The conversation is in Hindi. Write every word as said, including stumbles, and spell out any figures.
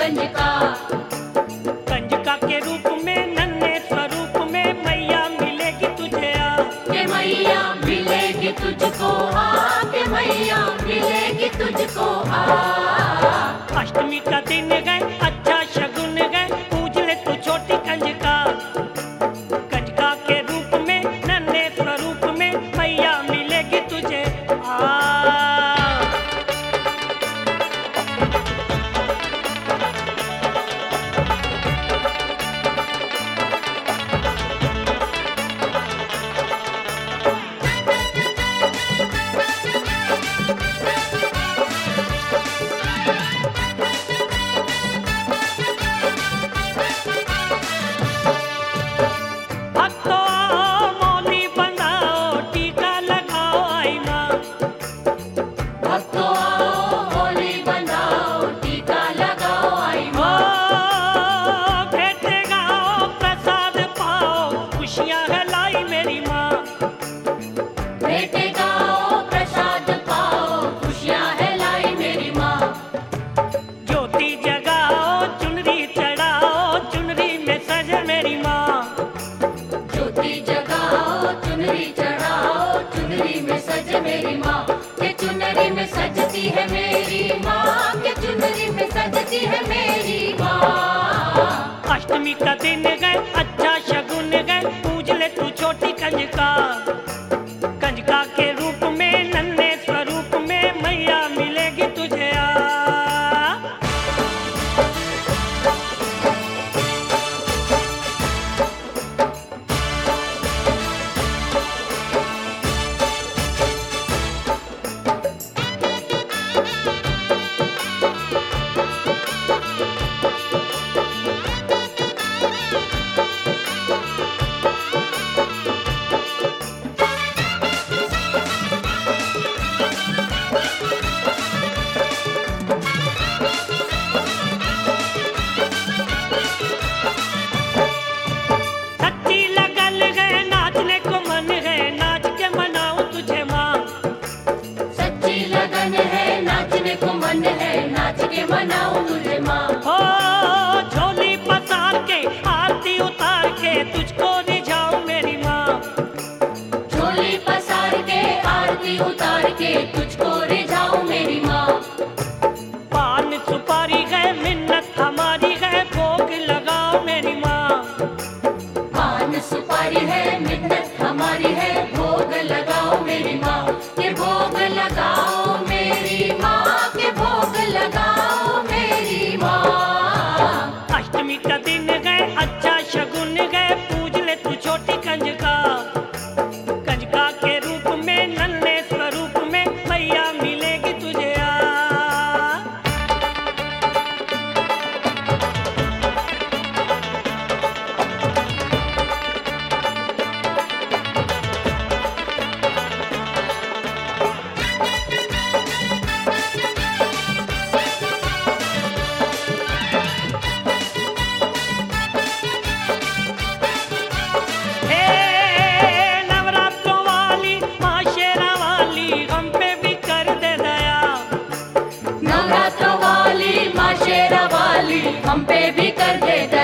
कंजका। कंजका के रूप में नन्हे स्वरूप में मैया मिलेगी तुझे आ, के मैया मिलेगी तुझको आ, के मैया मिलेगी तुझको आ। अष्टमी का दिन गए अच्छा शगुन गए पूज ले तू छोटी कंजका। कंजका के रूप में नन्हे स्वरूप में मैया मिलेगी तुझे आ। सजती है मेरी माँ के चुनरी में सजती है मेरी माँ। अष्टमी का दिन गए अच्छा शगुन गए पूज ले तू छोटी कंजका। कंजका के रूप में नन्हे स्वरूप में मैया मिलेगी तुझे आ। नाच के मनाऊं तुझे माँ। हो झोली पसार के आरती उतार के तुझको रिझाऊं मेरी माँ। झोली पसार के आरती उतार के तुझको रिझाऊं मेरी माँ। पान सुपारी है मिन्नत हमारी है भोग लगाओ मेरी माँ। पान सुपारी है मिन्नत हमारी है भोग लगाओ मेरी माँ। के भोग लगाओ मेरी माँ, के भोग लगाओ मेरी माँ। अष्टमी का दिन गए अच्छा शगुन गए पूज ले तू छोटी कंजका। कंजका के रूप में नन्हे स्वरूप में मैया मिलेगी तुझे आ। हम पे भी कर दे।